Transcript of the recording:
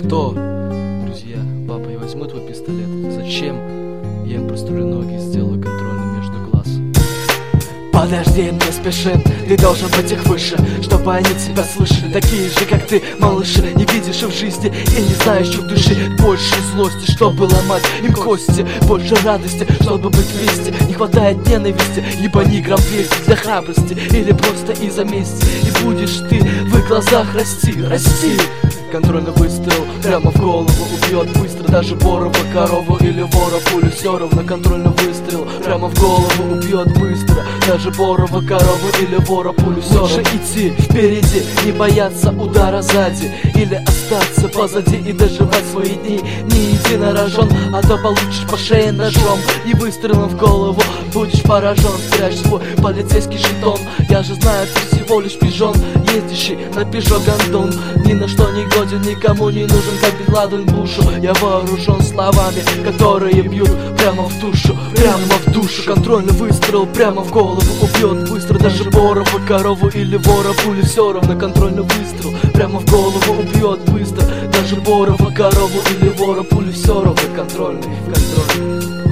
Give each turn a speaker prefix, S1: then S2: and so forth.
S1: что, друзья, папа, я возьму твой пистолет. Зачем? Я им прострелю ноги и сделаю контрольный между глаз.
S2: Подожди, не спеши, ты должен быть их выше, чтобы они тебя слышали, такие же, как ты, малыши. Не видишь их в жизни и не знаешь их души. Больше злости, чтобы ломать им кости, больше радости, чтобы быть вместе. Не хватает ненависти, ебани грамм 200 для храбрости или просто из-за мести. И будешь ты в их глазах расти, расти. Контрольный выстрел прямо в голову убьет быстро даже Борова корову или вора пулю. Все равно контрольный выстрел прямо в голову убьет быстро даже Борова корову или вора пулю. Все равно идти впереди, не бояться удара сзади, или остаться позади и доживать свои дни. Не иди на рожон, а то получишь по шее ножом, и выстрелом в голову будешь поражен. Спрячь свой полицейский жетон, я же знаю, ты всего лишь пижон, ездящий на Пежо гондон. Ни на что не годен, никому не нужен, как Бен Ладен Бушу. Я вооружен словами, которые бьют прямо в душу, прямо в душу. Контрольный выстрел прямо в голову убьет быстро даже Борова корову или вора пулю. Все равно контрольный выстрел прямо в голову убьет быстро даже Борова корову или вора пулю. Все равно контрольный, контрольный.